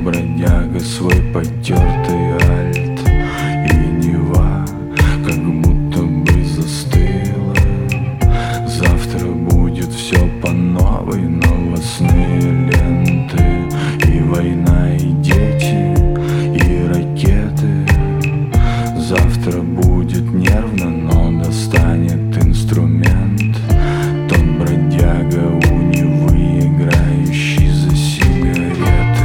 бродяга свой потертый альт, и Нева как будто бы застыла. Завтра будет все по новой, новостные ленты, и война, и дети, и ракеты. Завтра будет нервно, но достанет инструмент тот бродяга у Невы, играющий за сигареты.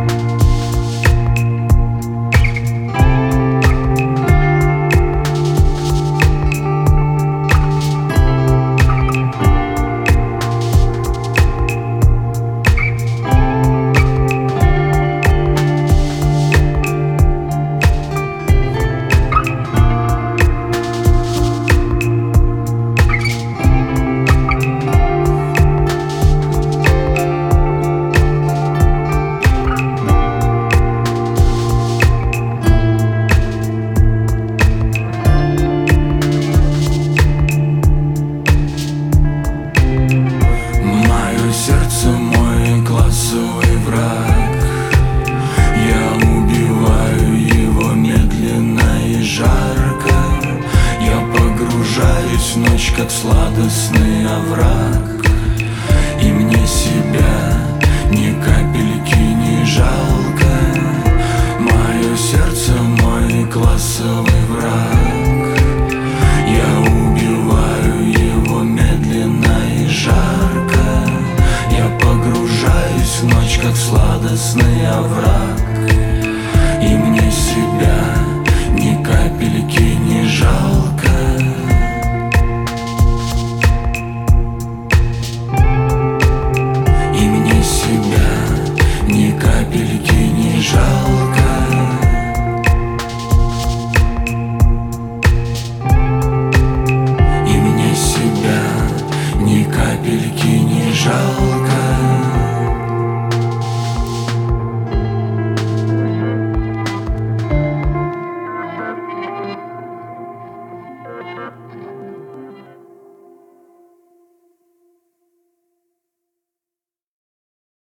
Сердце мой классовый враг. Я убиваю его медленно и жарко. Я погружаюсь в ночь, как сладостный овраг. И мне себя ни капельки не жалко. Мое сердце мой классовый враг. Я убиваю его медленно и жарко. Я погружаюсь в ночь, как сладостный овраг. И мне себя ни капельки не жалко.